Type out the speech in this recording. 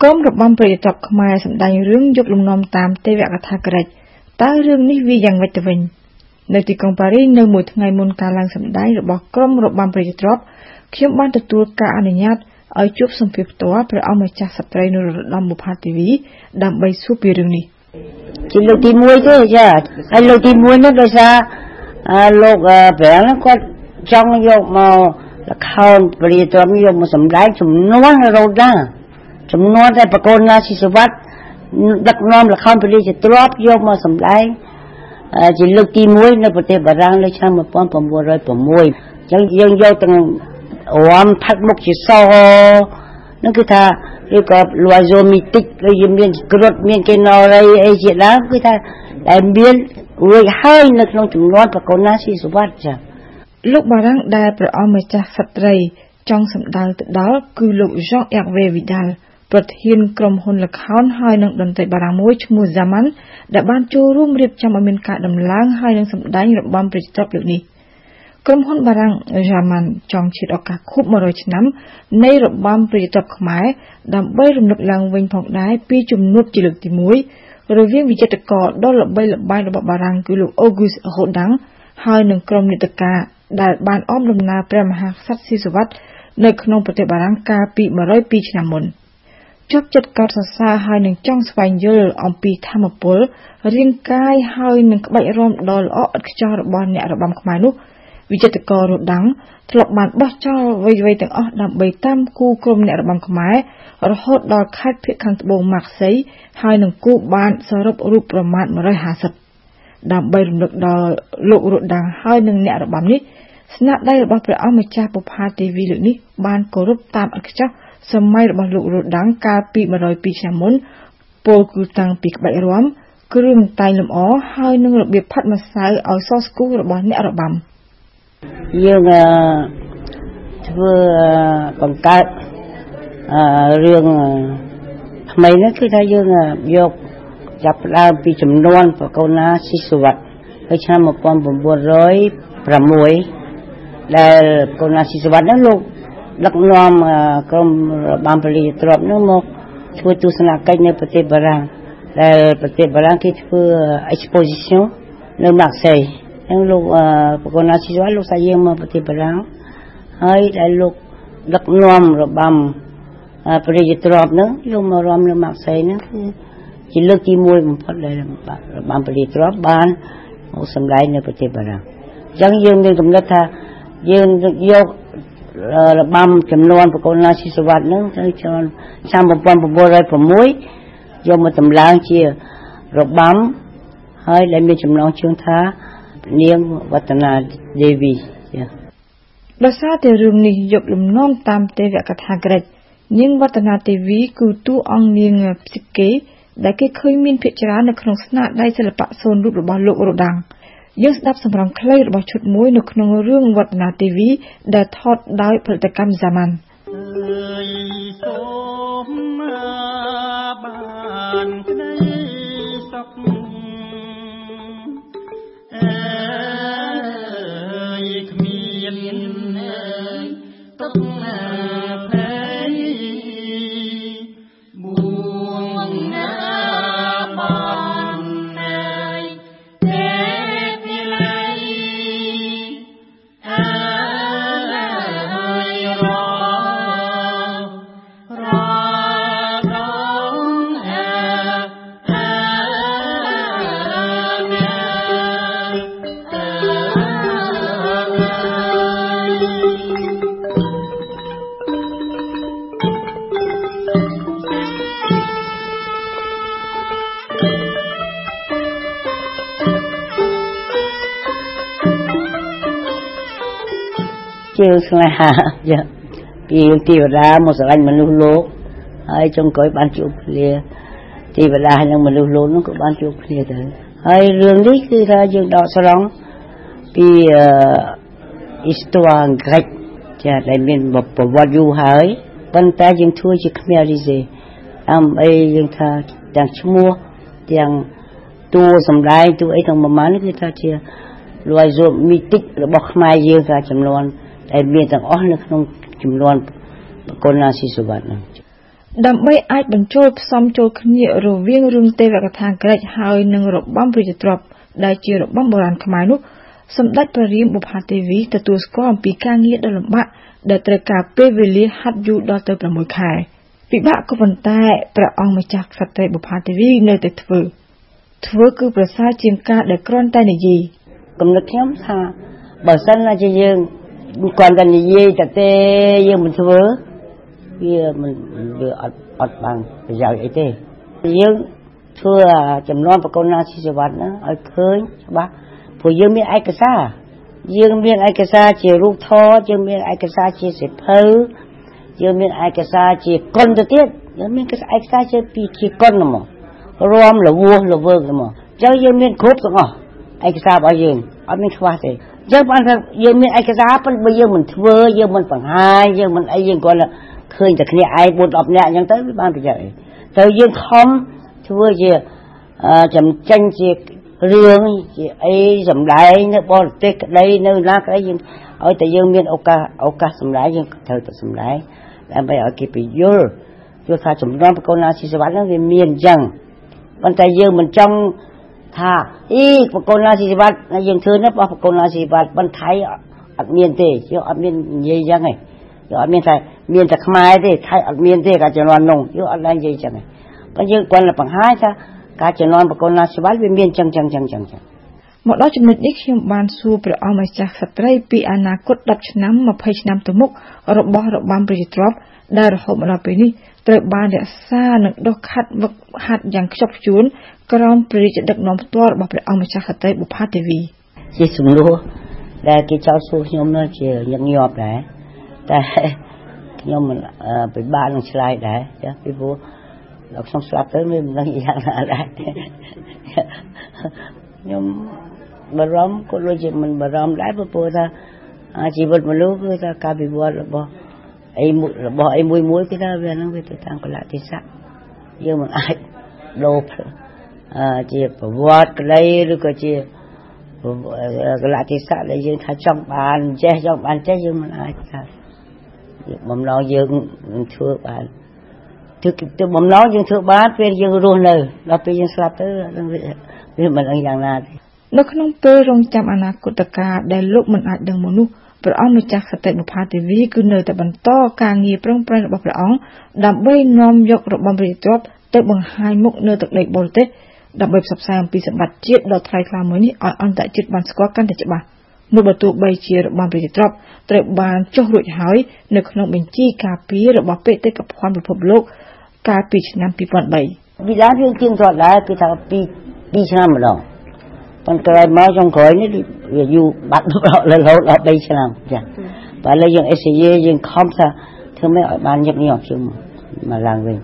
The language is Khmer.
ក្រុមរបស់ប្រតិបត្តិខ្មែរសម្ដែងរឿងយកលំនាំតាមទេវកថាក្រិចតើរឿងនេះវាយ៉ាងម៉េចទៅវិញនៅទីក្រុងប៉ារីសនៅមួយថ្ងៃមុនការឡើងសម្ដែងរបស់ក្រុមរបស់ប្រតិបត្តិខ្ញុំបានទទួលការអនុញ្ញាតឲ្យជួបសម្ភារផ្ទាល់ព្រះអង្គម្ចាស់ស្ត្រីនរោត្តមបុប្ផាទេវីដើម្បីសួរពីរឿងនេះជាលើកទី1ទេចាហើយលើកទី1នោះដោយសារលោកប្រាំងគាត់ចង់យកមកល្ខោនប្រតិបត្តិយកមកសម្ដែងចំនួនរហូតដល់ចំនួនតែបកូនណាស៊ីសវត្តដឹកនាំល្ខោនប្រតិបត្តិយកមកសម្ដែងជាលើកទី1នៅប្រទេសបារាំងនៅឆ្នាំ1906អញ្ចឹងយើងយកទាំងរំផាត់មុខជាសនឹងគឺថាឬក៏ l'oiseau mythique ឬមានគ្រុឌមានគេណរីអីជាដើមគឺថាដែលមានរួចហើយនៅក្នុងចំនួនបកូនណាស៊ីសវត្តចាលោកបារាំងដែលព្រះអង្គម្ចាស់ស្ត្រីចង់សម្ដៅទៅដល់គឺលោក Jean-Hervé Vidal ប្រធានក្រុមហ៊ុនល្ខោនហើយនឹងតន្ត្រីបារាំងមួយឈ្មោះ Zaman ដែលបានចូលរួមរៀបចំឲ្យមានការដំឡើងហើយនឹងសម្ដែងរបាំប្រតិបត្តិលើកនេះក្រុមហ៊ុនបារាំង Zaman ចង់ឈានឱកាសខួប100ឆ្នាំនៃរបាំប្រតិបត្តិខ្មែរដើម្បីរំលឹកឡើងវិញផងដែរពីជំនួបជាលើកទី1រវាងវិចិត្រករដ៏ល្បីល្បាញរបស់បារាំងគឺលោក Auguste Rodin ហើយនឹងក្រុមនាដការដែលបានអមដំណើរព្រះមហាក្សត្រស៊ីសវត្តនៅក្នុងប្រទេសបារាំងកាលពី102ឆ្នាំមុនជាប់ចិត្តកោតសរសើរហើយនឹងចង់ស្វែងយល់អំពីធម្មពលរាងកាយហើយនឹងក្បាច់រាំដ៏ល្អឥតខ្ចោះរបស់អ្នករបាំខ្មែរនោះវិចិត្រកររដាំងធ្លាប់បានបោះចោលអ្វីៗទាំងអស់ដើម្បីតាមគូក្រុមអ្នករបាំខ្មែររហូតដល់ខេត្តភាគខាងត្បូងម៉ាក់សីហើយនឹងគូបានសរុបរូបប្រមាណ150ដើម្បីរំលឹកដល់លោករដាំងហើយនឹងអ្នករបាំនេះស្នាដៃរបស់ព្រះអង្គម្ចាស់បុប្ផាទេវីលើកនេះបានគោរពតាមឥតខ្ចោះសម័យរបស់លោករដាំងកាលពី102ឆ្នាំមុនពោលគឺតាំងពីក្បាច់រាំគ្រឿងតែងលម្អហើយនឹងរបៀបផាត់ម្សៅឲ្យសស្គូរបស់អ្នករបាំយើងធ្វើបង្កើតរឿងថ្មីនេះគឺថាយើងយកចាប់ផ្ដើមពីចំនួនបកូនណាស៊ីសវត្តហើយឆ្នាំ1906ដែលបកូនណាស៊ីសវត្តនោះលោកដឹកនាំក្រុមរបាំពលីទ្របនោះមកធ្វើទស្សនកិច្ចនៅប្រទេសបារាំងដែលប្រទេសបារាំងគេធ្វើ exposition នៅម៉ាក់សីហើយលោកបកូនណាស៊ីសវត្តលោកសាយាងមកប្រទេសបារាំងហើយដែលលោកដឹកនាំរបាំពលីទ្របនោះយកមករំនៅម៉ាក់សីនោះគឺជាលើកទី1បំផុតដែលរបាំពលីទ្របបានមកសម្ដែងនៅប្រទេសបារាំងអញ្ចឹងយើងមានកំណត់ថាយើងយករបាំចំនួនបកូនណាស៊ីសវត្តនឹងទៅឆ្នាំ1906យកមកតម្លើងជារបាំហើយដែលមានចំណងជើងថានាងវឌ្ឍនាទេវីដោយសារតែរឿងនេះយកលំនាំតាមទេវកថាក្រិចនាងវឌ្ឍនាទេវីគឺតួអង្គនាងផ្សិកេដែលគេឃើញមានភាគច្រើននៅក្នុងស្នាដៃសិល្បៈសូនរូបរបស់លោករដាំងយើងស្ដាប់សម្រងខ្លីរបស់ឈុតមួយនៅក្នុងរឿងវឌ្ឍនាទេវីដែលថតដោយផលិតកម្ម Zaman សូមបានក្តីសុខគ្មានទុកភ័យបួងណាបានទេពីឡៃជាស្នេហាពីទេវតាមកស្រឡាញ់មនុស្សលោកហើយចុងក្រោយបានជួបគ្នាទេវតានិងមនុស្សលោកនោះក៏បានជួបគ្នាទៅហើយរឿងនេះគឺថាយើងដកស្រង់ពីhistoire grecque ចាដែលមានប្រវត្តិយូរហើយប៉ុន្តែយើងធ្វើជាខ្មែររីសេដើម្បីយើងថាទាំងឈ្មោះទាំងតួសម្ដែងតួអីទាំងប្រមាណនេះគឺថាជា l'oiseau mythique របស់ខ្មែរយើងថាចំនួនដែលមានទាំងអស់នៅក្នុងចំនួនបកូនណាស៊ីសវត្តនោះដើម្បីអាចបញ្ចូលផ្សំចូលគ្នារវាងរឿងទេវកថាក្រិចហើយនិងរបាំប្រជាទ្រព្យដែលជារបាំបុរាណខ្មែរនោះសម្ដេចព្រះរាមបុប្ផាទេវីទទួលស្គាល់អំពីការងារដ៏លំបាកដែលត្រូវការពេលវេលាហាត់យូរដល់ទៅ6ខែពិបាកក៏ប៉ុន្តែព្រះអង្គម្ចាស់ក្សត្រីបុប្ផាទេវីនៅតែធ្វើគឺប្រសើរជាងការដែលគ្រាន់តែនិយាយគំនិតខ្ញុំថាបើសិនណាជាយើងគ្រាន់តែនិយាយតែយើងមិនធ្វើវាអត់បានប្រយោជន៍អីទេយើងធ្វើចំនួនបកូនណាស៊ីសវត្តណាឲ្យឃើញច្បាស់ព្រោះយើងមានឯកសារជារូបថតយើងមានឯកសារជាសិភៅយើងមានឯកសារជាកុនទៅទៀតយើងមានឯកសារជាកុនហ្មងរំលវោះលវើកហ្មងចឹងយើងមានគ្រប់ទាំងអស់ឯកសាររបស់យើងអត់មានខ្វះទេចឹងបានថាយើងមានឯកសារប៉ុន្តែបើយើងមិនធ្វើយើងមិនបង្ហាញយើងមិនអីយើងគាត់ឃើញតែគ្នាឯង4-10នាក់អញ្ចឹងទៅវាបានប្រយោជន៍អីទៅយើងខំធ្វើជាចំចេញជារឿងជាអីសម្ដែងនៅបរទេសក្តីនៅណាក្តីយើងឲ្យតែយើងមានឱកាសសម្ដែងយើងត្រូវតែសម្ដែងដើម្បីឲ្យគេពយល់ថាចំណងបកូនណាស៊ីសវត្តហ្នឹងវាមានអញ្ចឹងប៉ុន្តែយើងមិនចង់ថាបកូនណាស៊ីសវត្តយើងធ្វើនេះបកូនណាស៊ីសវត្តប៉ុន្តែថៃអត់មានទេយើងអត់មាននិយាយអញ្ចឹងទេយើងអត់មានតែមានតែខ្មែរទេថៃអត់មានទេការចំនួននោះយើងអត់ឡើងនិយាយអញ្ចឹងទេប៉ុន្តែយើងគ្រាន់តែបង្ហាញថាការចំនួនបកូនណាស៊ីសវត្តវាមានអញ្ចឹងមកដល់ចំណុចនេះខ្ញុំបានសួរព្រះអង្គម្ចាស់ក្សត្រីពីអនាគត10ឆ្នាំ20ឆ្នាំទៅមុខរបស់របាំប្រជាទ្រព្យដែលរហូតមកដល់ពេលនេះត្រូវបានរក្សានិងដុសខាត់វឹកហាត់យ៉ាងខ្ជាប់ខ្ជួនក្រោមព្រះរាជដឹកនាំផ្ទាល់របស់ព្រះអង្គម្ចាស់ក្សត្រីបុប្ផាទេវីជាសំណួរដែលគេចោទសួរខ្ញុំនោះជាញឹកញាប់ដែរតែខ្ញុំមិនពិបាកនឹងឆ្លើយដែរចាពីព្រោះដល់ខ្ញុំស្លាប់ទៅមិនដឹងយ៉ាងណាដែរខ្ញុំបារម្ភក៏ដូចជាមិនបារម្ភដែរព្រោះថាជីវិតមនុស្សគឺថាការវិវត្តរបស់អីមួយគឺថាវានឹងវាទៅតាមកលៈទេសៈយើងមិនអាចដូរជាប្រវត្តិក្តីឬក៏ជាកលៈទេសៈដែលយើងថាចង់បានចេះយើងមិនអាចថាបំណងយើងនឹងធ្វើបានទៅបំណងយើងធ្វើបានពេលយើងរស់នៅដល់ពេលយើងស្លាប់ទៅវាមិនដឹងយ៉ាងណាទេនៅក្នុងពេលរងចាំអនាគតកាលដែលលោកមិនអាចដឹងមនុស្សព្រះអង្គម្ចាស់ក្សត្រីបុប្ផាទេវីគឺនៅតែបន្តការងារប្រឹងប្រែងរបស់ព្រះអង្គដើម្បីនាំយករបាំប្រជាទ្រព្យទៅបង្ហាញមុខនៅទឹកដីបរទេសដើម្បីផ្សព្វផ្សាយអំពីសម្បត្តិជាតិដ៏ថ្លៃថ្លាមួយនេះឲ្យអន្តរជាតិបានស្គាល់កាន់តែច្បាស់មួយបើទោះបីជារបាំប្រជាទ្រព្យត្រូវបានចុះរួចហើយនៅក្នុងបញ្ជីការពាររបស់បេតិកភណ្ឌពិភពលោកកាលពីឆ្នាំ2003 វិឡាយើងជាងគាត់ដែរគឺថា2ឆ្នាំម្ដងប៉ុន្តែមកចុងក្រោយនេះវាយូរបាត់រហូតដល់3ឆ្នាំចាបើឥឡូវយើងSCAយើងខំថាធ្វើម៉េចឲ្យបានញឹកញាប់ជាងមកឡើងវិញ